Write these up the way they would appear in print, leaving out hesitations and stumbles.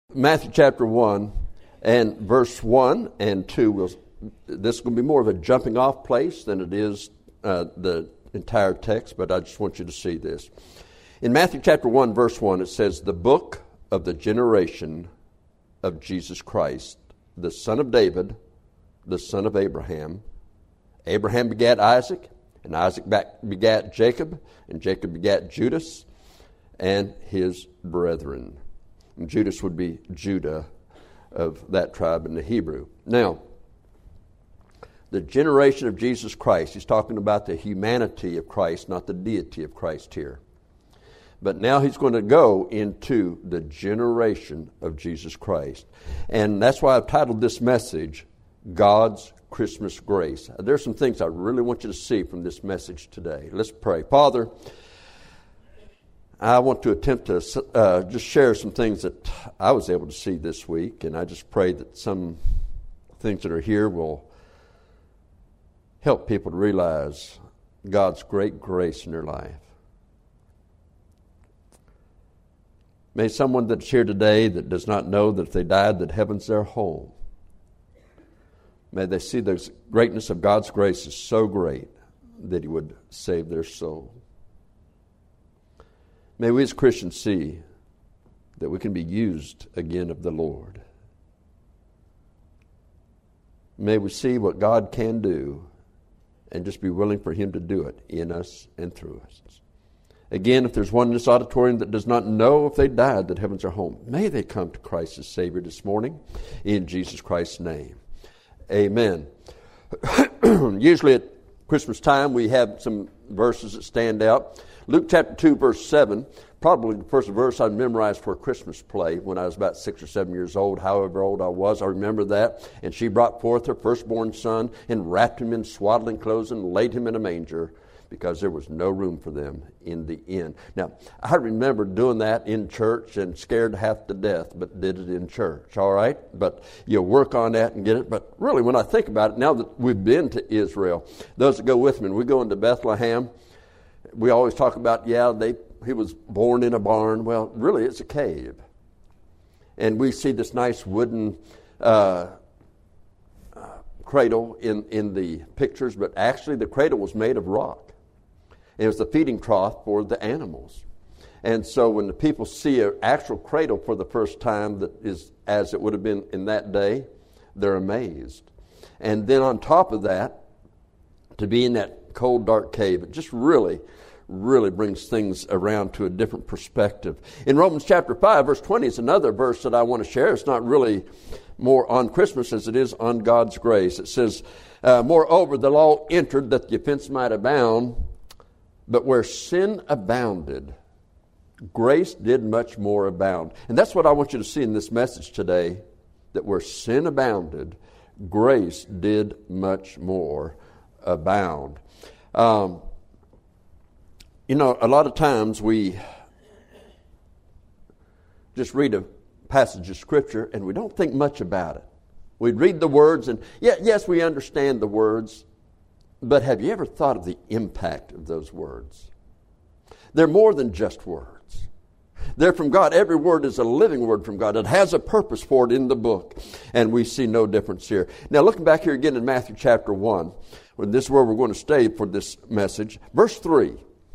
Matthew chapter 1 and verse 1 and 2. This is going to be more of a jumping off place than it is the entire text, but I just want you to see this. In Matthew chapter 1 verse 1 it says, "The book of the generation of Jesus Christ, the son of David, the son of Abraham. Abraham begat Isaac, and Isaac begat Jacob, and Jacob begat Judas and his brethren." And Judas would be Judah of that tribe in the Hebrew. Now, the generation of Jesus Christ, he's talking about the humanity of Christ, not the deity of Christ here. But now he's going to go into the generation of Jesus Christ. And that's why I've titled this message, God's Christmas Grace. There's some things I really want you to see from this message today. Let's pray. Father, I want to attempt to just share some things that I was able to see this week, and I just pray that some things that are here will help people to realize God's great grace in their life. May someone that's here today that does not know that if they died, that heaven's their home. May they see the greatness of God's grace is so great that He would save their soul. May we as Christians see that we can be used again of the Lord. May we see what God can do and just be willing for Him to do it in us and through us. Again, if there's one in this auditorium that does not know if they died that heaven's their home, may they come to Christ as Savior this morning in Jesus Christ's name. Amen. Usually at Christmas time we have some verses that stand out. Luke chapter 2 verse 7, probably the first verse I memorized for a Christmas play when I was about 6 or 7 years old, however old I was, I remember that. "And she brought forth her firstborn son and wrapped him in swaddling clothes and laid him in a manger, because there was no room for them in the inn." Now, I remember doing that in church and scared half to death, but did it in church, all right? But you work on that and get it. But really, when I think about it, now that we've been to Israel, those that go with me, we go into Bethlehem, we always talk about, he was born in a barn. Well, really, it's a cave. And we see this nice wooden cradle in the pictures, but actually the cradle was made of rock. It was the feeding trough for the animals. And so when the people see an actual cradle for the first time that is as it would have been in that day, they're amazed. And then on top of that, to be in that cold, dark cave, it just really brings things around to a different perspective. In Romans chapter 5, verse 20 is another verse that I want to share. It's not really more on Christmas as it is on God's grace. It says, "Moreover, the law entered that the offense might abound, but where sin abounded, grace did much more abound." And that's what I want you to see in this message today, that where sin abounded, grace did much more abound. A lot of times we just read a passage of Scripture and we don't think much about it. We read the words and, yes, we understand the words, but have you ever thought of the impact of those words? They're more than just words. They're from God. Every word is a living word from God. It has a purpose for it in the book, and we see no difference here. Now, looking back here again in Matthew chapter 1, this is where we're going to stay for this message. Verse 3.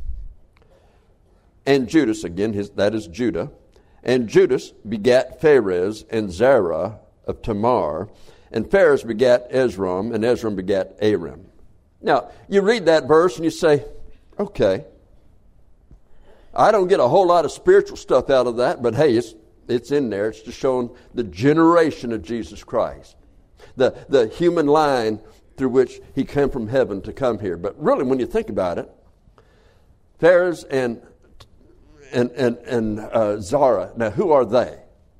"And Judas," again, that is Judah, "and Judas begat Pharez and Zerah of Tamar, and Pharez begat Esrom, and Esrom begat Aram." Now, you read that verse and you say, okay, I don't get a whole lot of spiritual stuff out of that, but hey, it's in there. It's just showing the generation of Jesus Christ, the human line through which He came from heaven to come here. But really, when you think about it, Pharez and Zara. Now, who are they?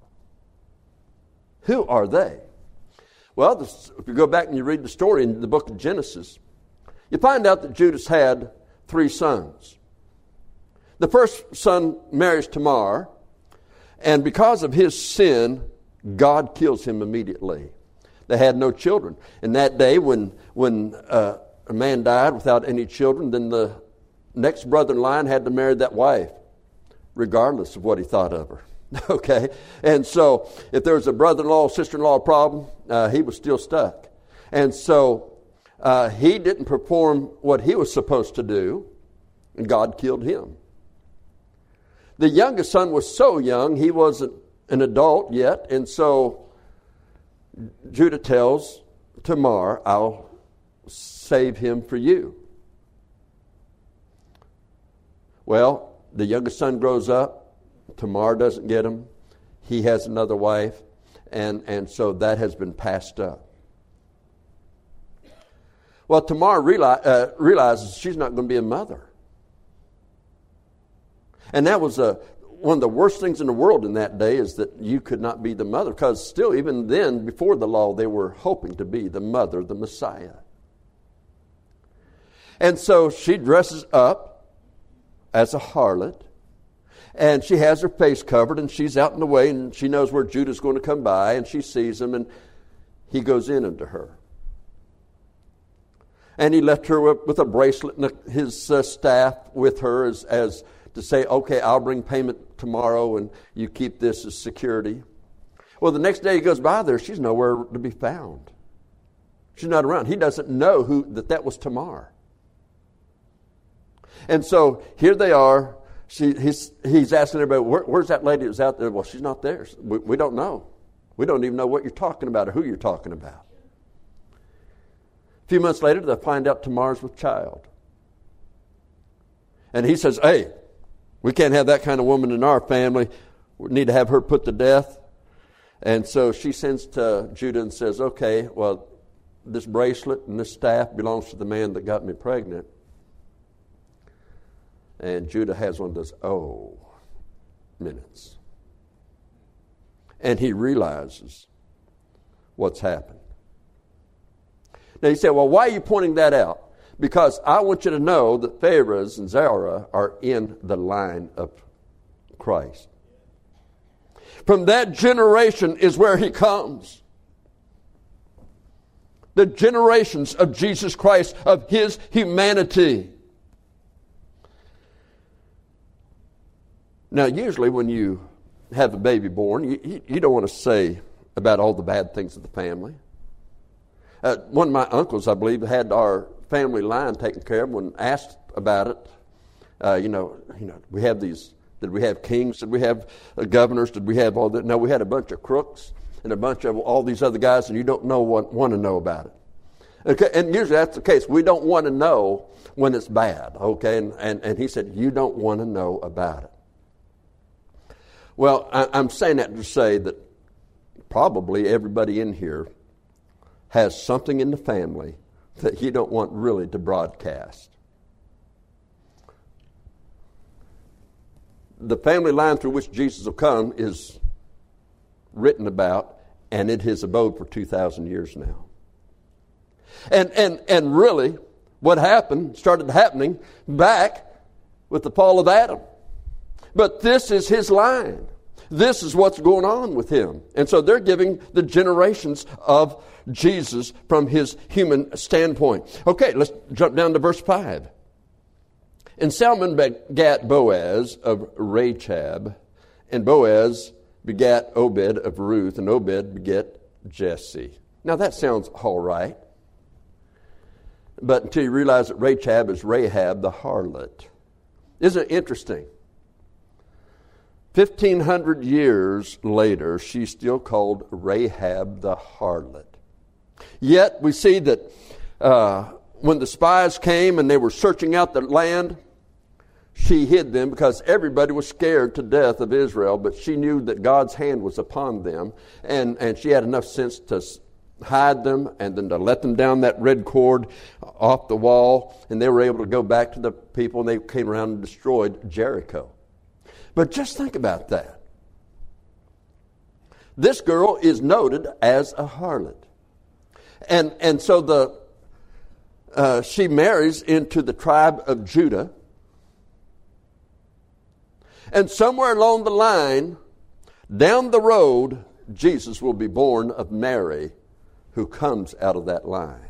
Who are they? Well, if you go back and you read the story in the book of Genesis, you find out that Judas had 3 sons. The first son marries Tamar, and because of his sin, God kills him immediately. They had no children. In that day, when a man died without any children, then the next brother in line had to marry that wife, regardless of what he thought of her. Okay? And so if there was a brother-in-law, sister-in-law problem, he was still stuck. And so he didn't perform what he was supposed to do, and God killed him. The youngest son was so young, he wasn't an adult yet, and so Judah tells Tamar, I'll save him for you. Well, the youngest son grows up. Tamar doesn't get him. He has another wife, and so that has been passed up. Well, Tamar realizes she's not going to be a mother. And that was one of the worst things in the world in that day, is that you could not be the mother. Because still, even then, before the law, they were hoping to be the mother, the Messiah. And so she dresses up as a harlot. And she has her face covered, and she's out in the way, and she knows where Judah's going to come by, and she sees him, and he goes in unto her. And he left her with a bracelet and his staff with her as to say, okay, I'll bring payment tomorrow and you keep this as security. Well, the next day he goes by there, she's nowhere to be found. She's not around. He doesn't know that was Tamar. And so here they are. He's asking everybody, where's that lady that was out there? Well, she's not there. We don't know. We don't even know what you're talking about or who you're talking about. A few months later, they find out Tamar's with child. And he says, hey, we can't have that kind of woman in our family. We need to have her put to death. And so she sends to Judah and says, okay, well, this bracelet and this staff belongs to the man that got me pregnant. And Judah has one of those minutes. And he realizes what's happened. Now you say, well, why are you pointing that out? Because I want you to know that Pharez and Zerah are in the line of Christ. From that generation is where he comes. The generations of Jesus Christ, of his humanity. Now, usually when you have a baby born, you don't want to say about all the bad things of the family. One of my uncles, I believe, had our family line taken care of. When asked about it, we have these. Did we have kings? Did we have governors? Did we have all that? No, we had a bunch of crooks and a bunch of all these other guys, and you don't want to know about it. Okay, and usually that's the case. We don't want to know when it's bad. Okay, and he said you don't want to know about it. Well, I'm saying that to say that probably everybody in here has something in the family that you don't want really to broadcast. The family line through which Jesus will come is written about, and it has abode for 2,000 years now. And really, what started happening back with the fall of Adam. But this is his line. This is what's going on with him. And so they're giving the generations of Jesus from his human standpoint. Okay, let's jump down to verse 5. And Salmon begat Boaz of Rachab, and Boaz begat Obed of Ruth, and Obed begat Jesse. Now that sounds all right. But until you realize that Rachab is Rahab the harlot. Isn't it interesting? 1,500 years later, she's still called Rahab the harlot. Yet we see that when the spies came and they were searching out the land, she hid them because everybody was scared to death of Israel, but she knew that God's hand was upon them, and she had enough sense to hide them and then to let them down that red cord off the wall, and they were able to go back to the people, and they came around and destroyed Jericho. But just think about that. This girl is noted as a harlot. And so she marries into the tribe of Judah. And somewhere along the line, down the road, Jesus will be born of Mary, who comes out of that line.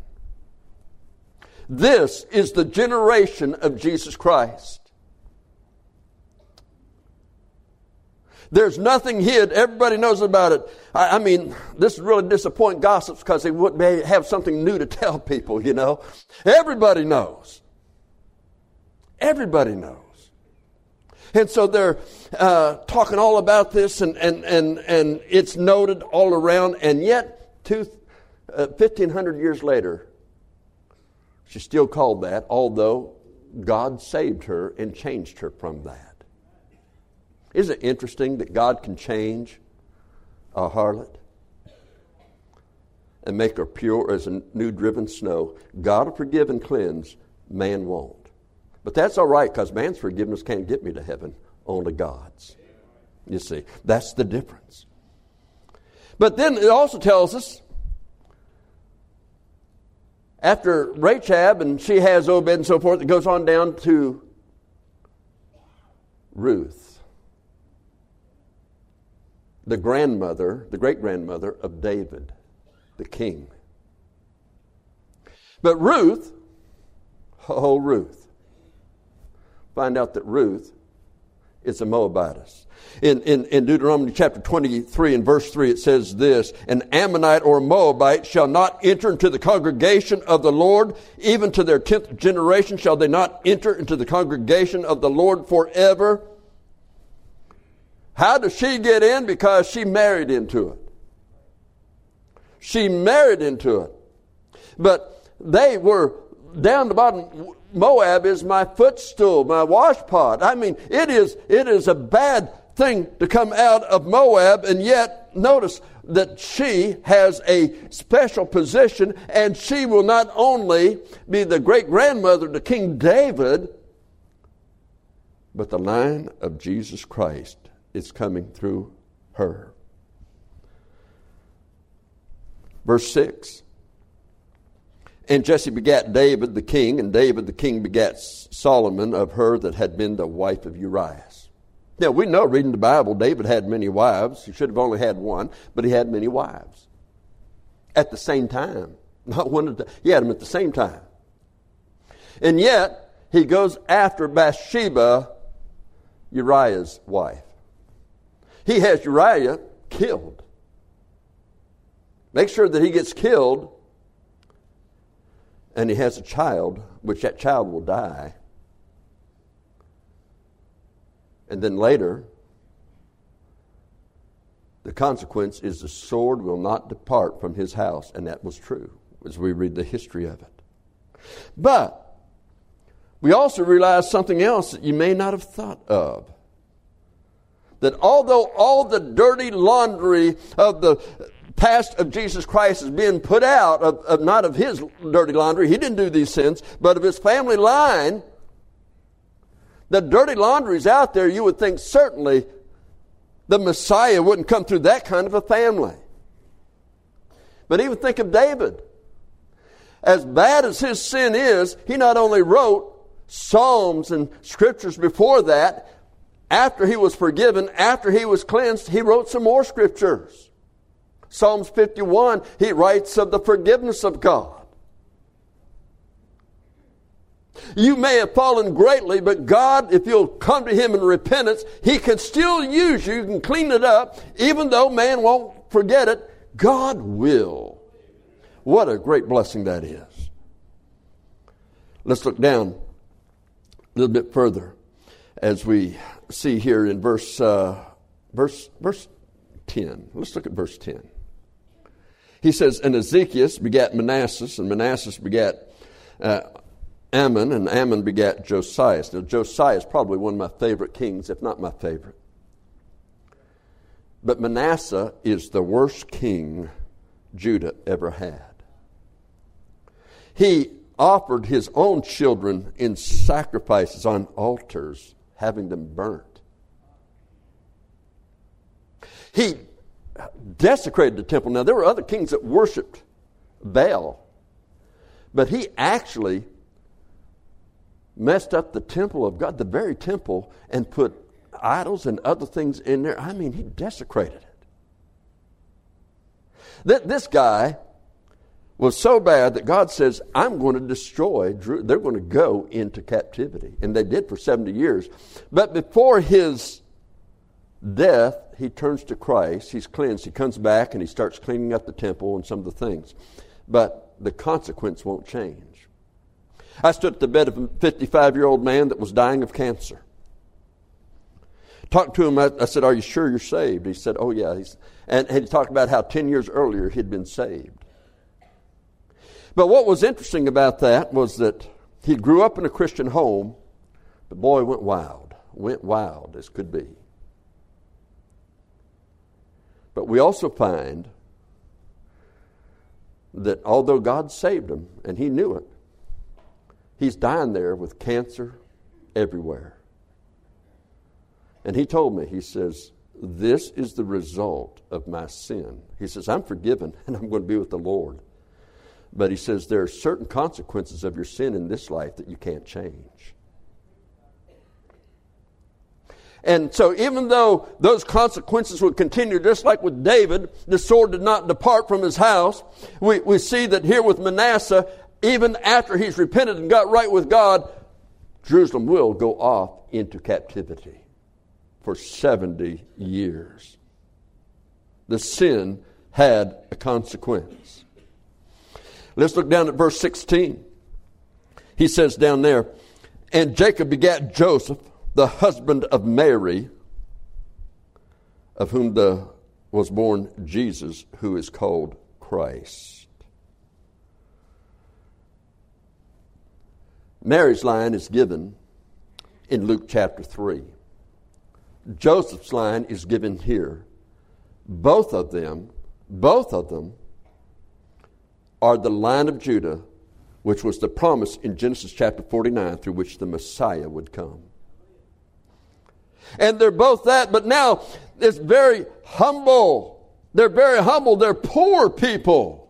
This is the generation of Jesus Christ. There's nothing hid. Everybody knows about it. I mean, this is really disappointing gossips because they wouldn't have something new to tell people, you know. Everybody knows. Everybody knows. And so they're talking all about this, and it's noted all around. And yet, 1,500 years later, she's still called that, although God saved her and changed her from that. Isn't it interesting that God can change a harlot and make her pure as a new driven snow? God will forgive and cleanse, man won't. But that's all right, because man's forgiveness can't get me to heaven, only God's. You see, that's the difference. But then it also tells us, after Rahab and she has Obed and so forth, it goes on down to Ruth, the great-grandmother of David, the king. But Ruth, find out that Ruth is a Moabitess. In Deuteronomy chapter 23 and verse 3, it says this, "An Ammonite or a Moabite shall not enter into the congregation of the Lord, even to their 10th generation shall they not enter into the congregation of the Lord forever." How does she get in? Because she married into it. She married into it. But they were down the bottom. Moab is my footstool, my washpot. I mean, it is a bad thing to come out of Moab, and yet notice that she has a special position, and she will not only be the great-grandmother to King David, but the line of Jesus Christ is coming through her. Verse 6. "And Jesse begat David the king, and David the king begat Solomon of her that had been the wife of Urias." Now, we know, reading the Bible, David had many wives. He should have only had one, but he had many wives. At the same time. Not one at he had them at the same time. And yet, he goes after Bathsheba, Uriah's wife. He has Uriah killed. Make sure that he gets killed, and he has a child, which that child will die. And then later, the consequence is the sword will not depart from his house, and that was true as we read the history of it. But we also realize something else that you may not have thought of. That although all the dirty laundry of the past of Jesus Christ is being put out, of not of his dirty laundry, he didn't do these sins, but of his family line, the dirty laundry is out there. You would think certainly the Messiah wouldn't come through that kind of a family. But even think of David. As bad as his sin is, he not only wrote Psalms and scriptures before that, after he was forgiven, after he was cleansed, he wrote some more scriptures. Psalms 51, he writes of the forgiveness of God. You may have fallen greatly, but God, if you'll come to him in repentance, he can still use you. You can clean it up. Even though man won't forget it, God will. What a great blessing that is. Let's look down a little bit further as we see here in verse 10. Let's look at verse 10. He says, "And Ezekias begat Manasseh, and Manasseh begat Ammon, and Ammon begat Josias." Now, Josiah is probably one of my favorite kings, if not my favorite. But Manasseh is the worst king Judah ever had. He offered his own children in sacrifices on altars, having them burnt. He desecrated the temple. Now, there were other kings that worshipped Baal, but he actually messed up the temple of God, the very temple, and put idols and other things in there. I mean, he desecrated it. This guy was so bad that God says, I'm going to destroy Jerusalem. They're going to go into captivity. And they did for 70 years. But before his death, he turns to Christ. He's cleansed. He comes back and he starts cleaning up the temple and some of the things. But the consequence won't change. I stood at the bed of a 55-year-old man that was dying of cancer. Talked to him. I said, "Are you sure you're saved?" He said, "Oh, yeah." And he talked about how 10 years earlier he'd been saved. But what was interesting about that was that he grew up in a Christian home. The boy went wild as could be. But we also find that although God saved him, and he knew it, he's dying there with cancer everywhere. And he told me, he says, "This is the result of my sin." He says, "I'm forgiven and I'm going to be with the Lord." But he says, there are certain consequences of your sin in this life that you can't change. And so even though those consequences would continue, just like with David, the sword did not depart from his house. We see that here with Manasseh, even after he's repented and got right with God, Jerusalem will go off into captivity for 70 years. The sin had a consequence. Let's look down at verse 16. He says down there, "And Jacob begat Joseph, the husband of Mary, of whom was born Jesus, who is called Christ." Mary's line is given in Luke chapter 3. Joseph's line is given here. Both of them are the line of Judah, which was the promise in Genesis chapter 49 through which the Messiah would come. And they're both that, but now it's very humble. They're very humble. They're poor people.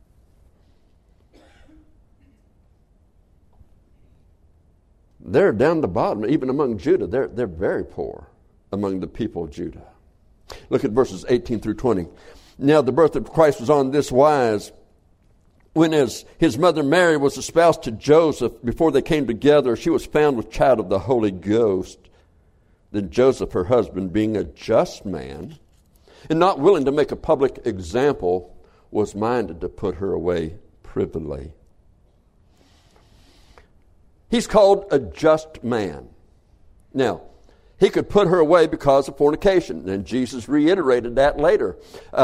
They're down the bottom. Even among Judah, they're very poor among the people of Judah. Look at verses 18 through 20. "Now the birth of Christ was on this wise. When as his mother Mary was espoused to Joseph, before they came together, she was found with child of the Holy Ghost. Then Joseph, her husband, being a just man, and not willing to make a public example, was minded to put her away privily." He's called a just man. Now, he could put her away because of fornication, and Jesus reiterated that later.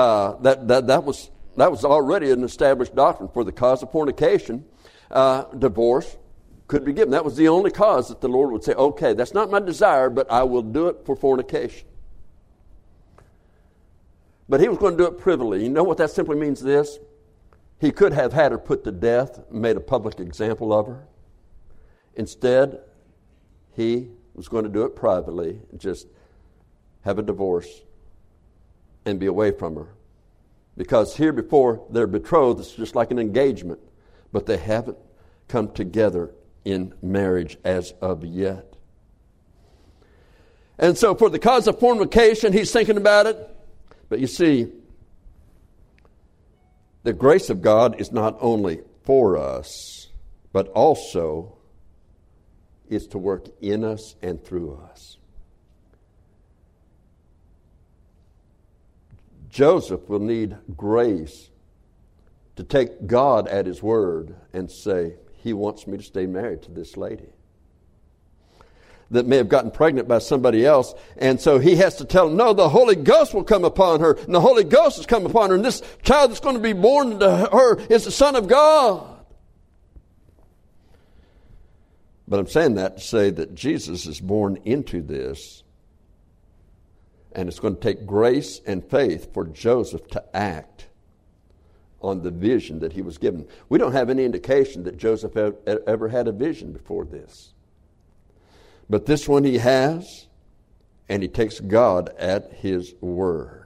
That was already an established doctrine. For the cause of fornication, divorce could be given. That was the only cause that the Lord would say, "Okay, that's not my desire, but I will do it for fornication." But he was going to do it privily. You know what that simply means? This: he could have had her put to death, made a public example of her. Instead, he was going to do it privately, just have a divorce and be away from her. Because here before they're betrothed, it's just like an engagement, but they haven't come together in marriage as of yet. And so for the cause of fornication, he's thinking about it. But you see, the grace of God is not only for us, but also is to work in us and through us. Joseph will need grace to take God at his word and say, "He wants me to stay married to this lady that may have gotten pregnant by somebody else." And so he has to tell him, "No, the Holy Ghost will come upon her. And the Holy Ghost has come upon her. And this child that's going to be born to her is the Son of God." But I'm saying that to say that Jesus is born into this. And it's going to take grace and faith for Joseph to act on the vision that he was given. We don't have any indication that Joseph ever had a vision before this. But this one he has, and he takes God at his word.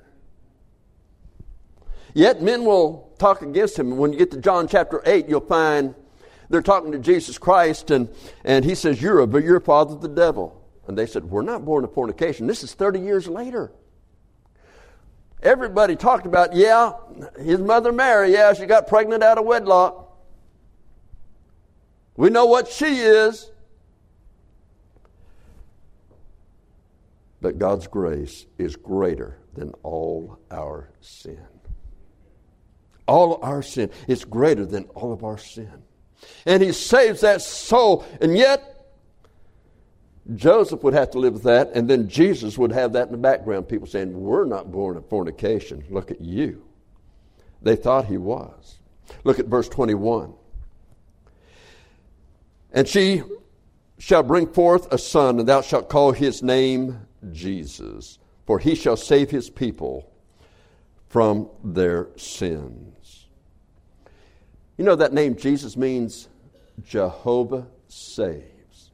Yet men will talk against him. When you get to John chapter 8, you'll find they're talking to Jesus Christ, and he says, you're a father the devil. And they said, "We're not born of fornication." This is 30 years later. Everybody talked about, his mother Mary, she got pregnant out of wedlock. We know what she is. But God's grace is greater than all our sin. All our sin is greater than all of our sin. And He saves that soul. And yet, Joseph would have to live with that, and then Jesus would have that in the background. People saying, we're not born of fornication. Look at you. They thought he was. Look at verse 21. And she shall bring forth a son, and thou shalt call his name Jesus, for he shall save his people from their sins. You know that name Jesus means Jehovah saves.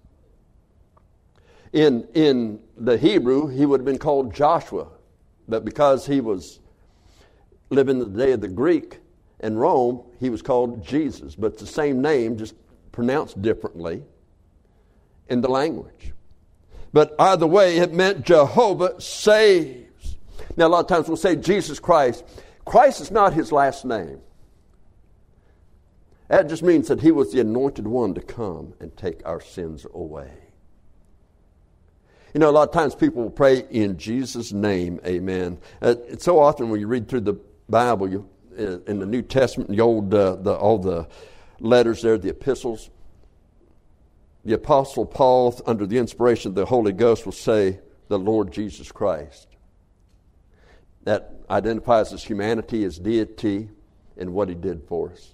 In the Hebrew, he would have been called Joshua, but because he was living in the day of the Greek in Rome, he was called Jesus. But it's the same name, just pronounced differently in the language. But either way, it meant Jehovah saves. Now, a lot of times we'll say Jesus Christ. Christ is not his last name. That just means that he was the anointed one to come and take our sins away. You know, a lot of times people will pray in Jesus' name, amen. It's so often when you read through the Bible, in the New Testament, the old, all the letters there, the epistles, the Apostle Paul, under the inspiration of the Holy Ghost, will say, the Lord Jesus Christ. That identifies his humanity, his deity, and what he did for us.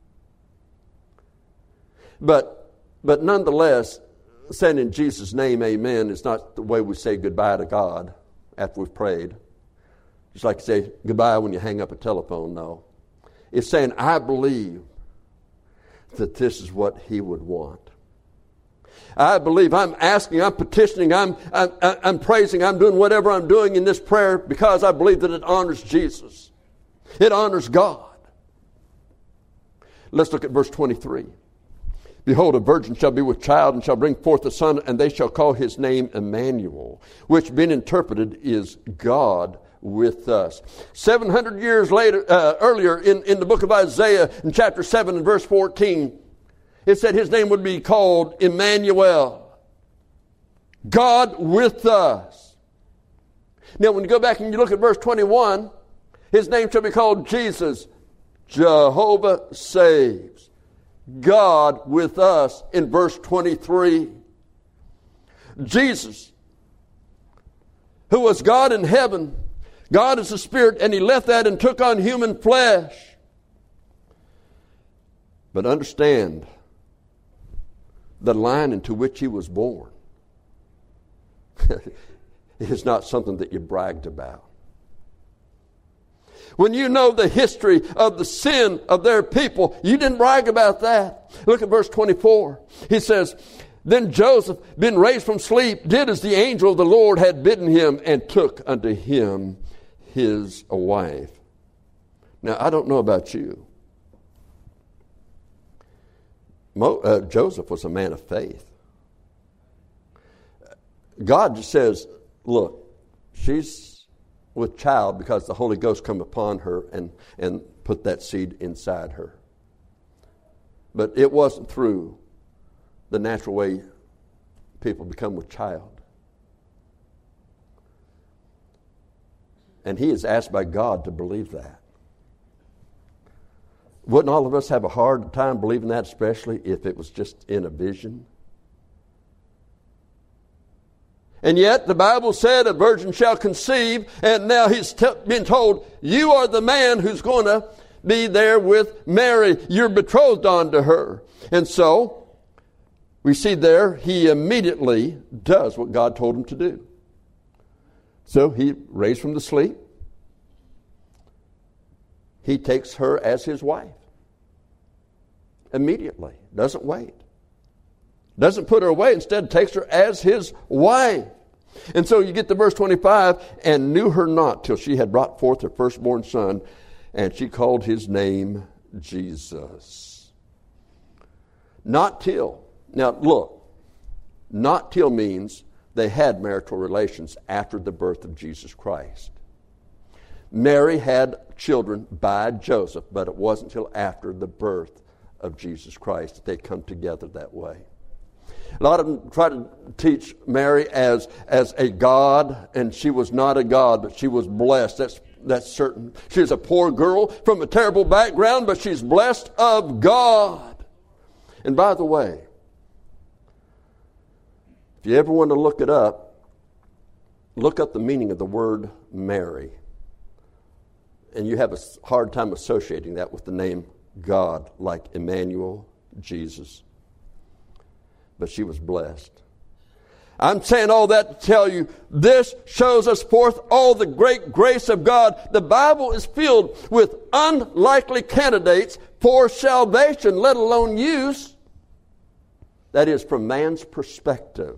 But nonetheless, saying in Jesus' name, amen, is not the way we say goodbye to God after we've prayed. Just like you say goodbye when you hang up a telephone, no. It's saying, I believe that this is what he would want. I believe, I'm asking, I'm petitioning, I'm praising, I'm doing whatever I'm doing in this prayer because I believe that it honors Jesus. It honors God. Let's look at verse 23. Behold, a virgin shall be with child and shall bring forth a son, and they shall call his name Emmanuel, which being interpreted is God with us. 700 years later, earlier in the book of Isaiah, in chapter 7 and verse 14, it said his name would be called Emmanuel, God with us. Now, when you go back and you look at verse 21, his name shall be called Jesus, Jehovah saves, God with us in verse 23. Jesus, who was God in heaven, God is a spirit, and he left that and took on human flesh. But understand, the line into which he was born is not something that you bragged about. When you know the history of the sin of their people, you didn't brag about that. Look at verse 24. He says, Then Joseph, being raised from sleep, did as the angel of the Lord had bidden him, and took unto him his wife. Now, I don't know about you. Joseph was a man of faith. God just says, look, she's with child because the Holy Ghost come upon her and put that seed inside her. But it wasn't through the natural way people become with child. And he is asked by God to believe that. Wouldn't all of us have a hard time believing that, especially if it was just in a vision? And yet the Bible said a virgin shall conceive, and now he's been told, you are the man who's going to be there with Mary. You're betrothed unto her. And so we see there he immediately does what God told him to do. So he raised from the sleep. He takes her as his wife. Immediately. Doesn't wait. Doesn't put her away. Instead takes her as his wife. And so you get to verse 25. And knew her not till she had brought forth her firstborn son. And she called his name Jesus. Not till. Now look. Not till means they had marital relations after the birth of Jesus Christ. Mary had children by Joseph, but it wasn't until after the birth of Jesus Christ that they come together that way. A lot of them try to teach Mary as a god, and she was not a god, but she was blessed. That's certain. She's a poor girl from a terrible background, but she's blessed of God. And by the way, if you ever want to look up the meaning of the word Mary. And you have a hard time associating that with the name God, like Emmanuel, Jesus. But she was blessed. I'm saying all that to tell you, this shows us forth all the great grace of God. The Bible is filled with unlikely candidates for salvation, let alone use. That is, from man's perspective.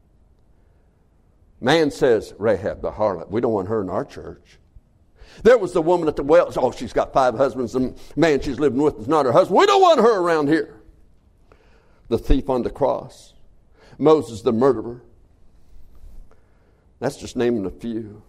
Man says, Rahab the harlot, we don't want her in our church. There was the woman at the well. Oh, she's got 5 husbands. The man she's living with is not her husband. We don't want her around here. The thief on the cross. Moses the murderer. That's just naming a few.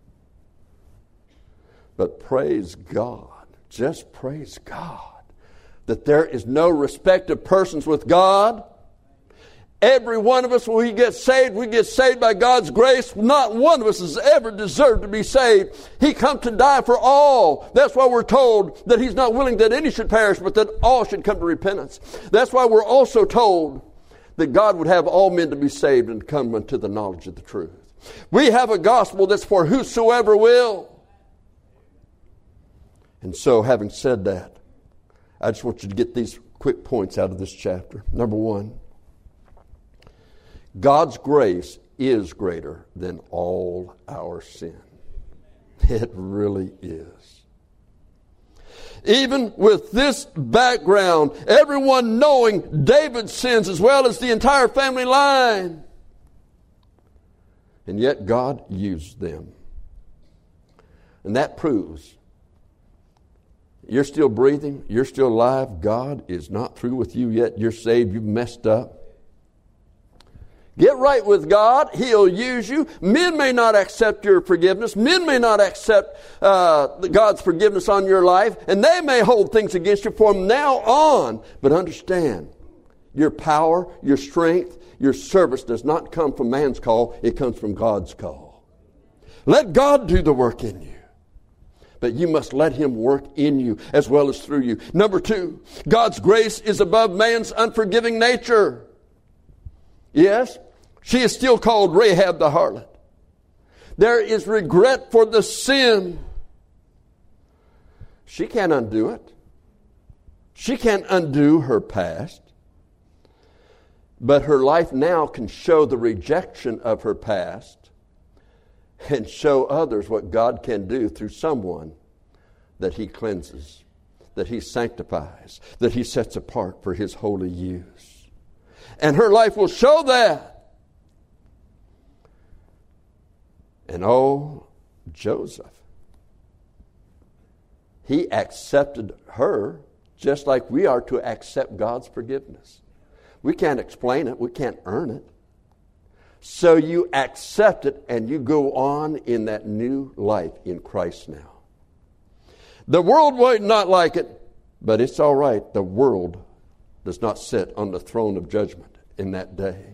But praise God. Just praise God. That there is no respect of persons with God. Every one of us, when we get saved by God's grace. Not one of us has ever deserved to be saved. He come to die for all. That's why we're told that He's not willing that any should perish, but that all should come to repentance. That's why we're also told that God would have all men to be saved and come unto the knowledge of the truth. We have a gospel that's for whosoever will. And so, having said that, I just want you to get these quick points out of this chapter. Number 1. God's grace is greater than all our sin. It really is. Even with this background, everyone knowing David's sins as well as the entire family line. And yet God used them. And that proves you're still breathing, you're still alive. God is not through with you yet. You're saved, you've messed up. Get right with God. He'll use you. Men may not accept your forgiveness. Men may not accept God's forgiveness on your life. And they may hold things against you from now on. But understand, your power, your strength, your service does not come from man's call. It comes from God's call. Let God do the work in you. But you must let Him work in you as well as through you. Number 2, God's grace is above man's unforgiving nature. Yes, she is still called Rahab the harlot. There is regret for the sin. She can't undo it. She can't undo her past. But her life now can show the rejection of her past and show others what God can do through someone that He cleanses, that He sanctifies, that He sets apart for His holy use. And her life will show that. And Joseph, he accepted her just like we are to accept God's forgiveness. We can't explain it. We can't earn it. So you accept it and you go on in that new life in Christ now. The world might not like it, but it's all right. The world does not sit on the throne of judgment in that day.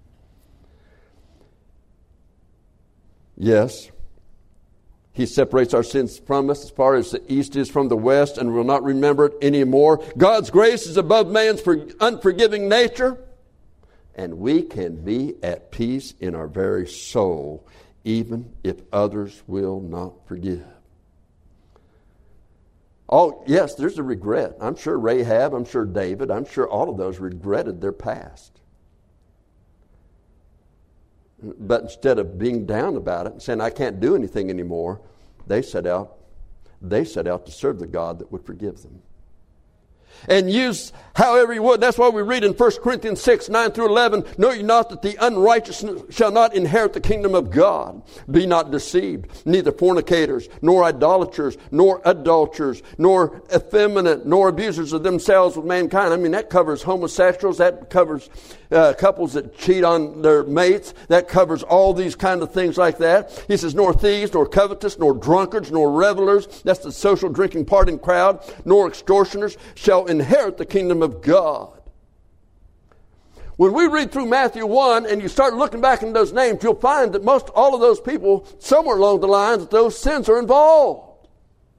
Yes, He separates our sins from us as far as the east is from the west and will not remember it anymore. God's grace is above man's unforgiving nature. And we can be at peace in our very soul, even if others will not forgive. Oh, yes, there's a regret. I'm sure Rahab, I'm sure David, I'm sure all of those regretted their past. But instead of being down about it and saying, I can't do anything anymore, they set out to serve the God that would forgive them. And use however you would. That's why we read in 1 Corinthians 6, 9 through 11, know ye not that the unrighteous shall not inherit the kingdom of God? Be not deceived, neither fornicators, nor idolaters, nor adulterers, nor effeminate, nor abusers of themselves with mankind. I mean, that covers homosexuals, that covers couples that cheat on their mates, that covers all these kind of things like that. He says, nor thieves, nor covetous, nor drunkards, nor revelers, that's the social drinking partying crowd, nor extortioners shall inherit the kingdom of God. When we read through Matthew 1 and you start looking back in those names, you'll find that all of those people, somewhere along the lines, those sins are involved.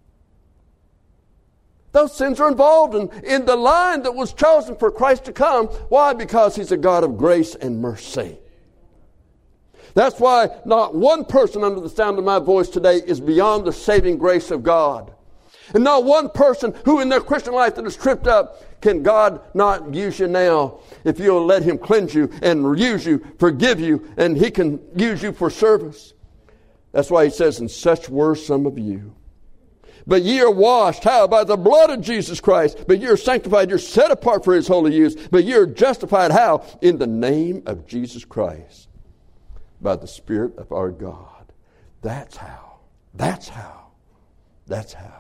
Those sins are involved in the line that was chosen for Christ to come. Why? Because He's a God of grace and mercy. That's why not one person under the sound of my voice today is beyond the saving grace of God. And not one person who in their Christian life that is tripped up, can God not use you now if you'll let Him cleanse you and use you, forgive you, and He can use you for service. That's why He says, and such were some of you. But ye are washed, how? By the blood of Jesus Christ. But you're sanctified, you're set apart for His holy use. But you're justified, how? In the name of Jesus Christ. By the Spirit of our God. That's how. That's how. That's how.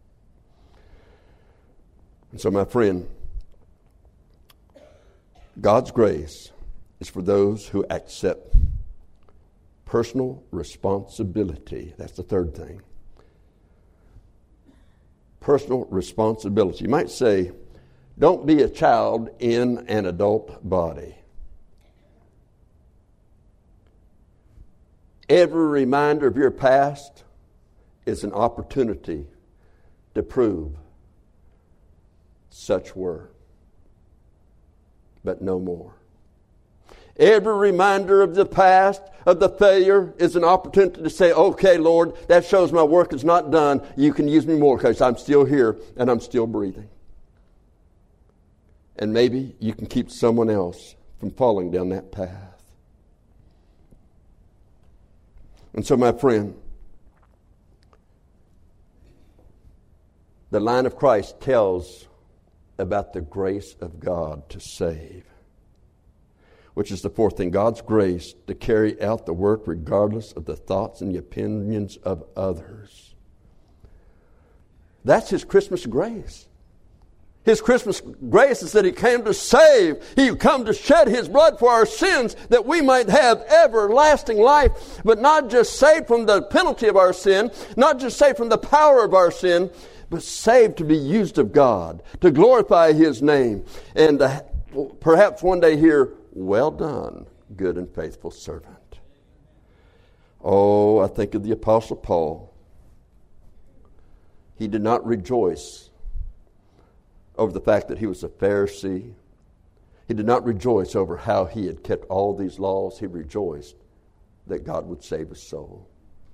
And so, my friend, God's grace is for those who accept personal responsibility. That's the third thing. Personal responsibility. You might say, don't be a child in an adult body. Every reminder of your past is an opportunity to prove such were, but no more. Every reminder of the past, of the failure, is an opportunity to say, okay, Lord, that shows my work is not done. You can use me more because I'm still here and I'm still breathing. And maybe you can keep someone else from falling down that path. And so, my friend, the line of Christ tells about the grace of God to save, which is the fourth thing. God's grace to carry out the work regardless of the thoughts and the opinions of others. That's His Christmas grace. His Christmas grace is that He came to save. He came to shed His blood for our sins that we might have everlasting life, but not just saved from the penalty of our sin, not just saved from the power of our sin, but saved to be used of God, to glorify His name, and perhaps one day hear, well done, good and faithful servant. Oh, I think of the Apostle Paul. He did not rejoice over the fact that he was a Pharisee. He did not rejoice over how he had kept all these laws. He rejoiced that God would save his soul.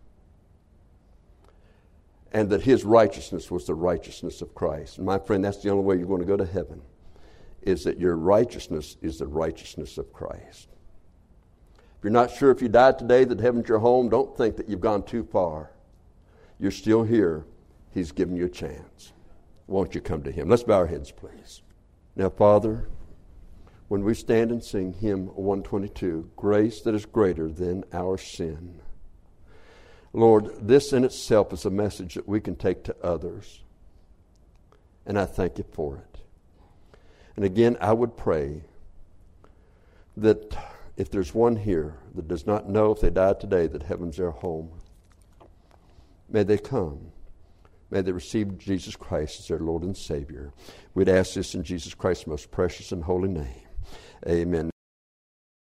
And that his righteousness was the righteousness of Christ. And my friend, that's the only way you're going to go to heaven, is that your righteousness is the righteousness of Christ. If you're not sure if you died today that heaven's your home, don't think that you've gone too far. You're still here. He's given you a chance. Won't you come to Him? Let's bow our heads, please. Now, Father, when we stand and sing hymn 122, Grace that is greater than our sin, Lord, this in itself is a message that we can take to others. And I thank You for it. And again, I would pray that if there's one here that does not know if they died today that heaven's their home, may they come. May they receive Jesus Christ as their Lord and Savior. We'd ask this in Jesus Christ's most precious and holy name. Amen.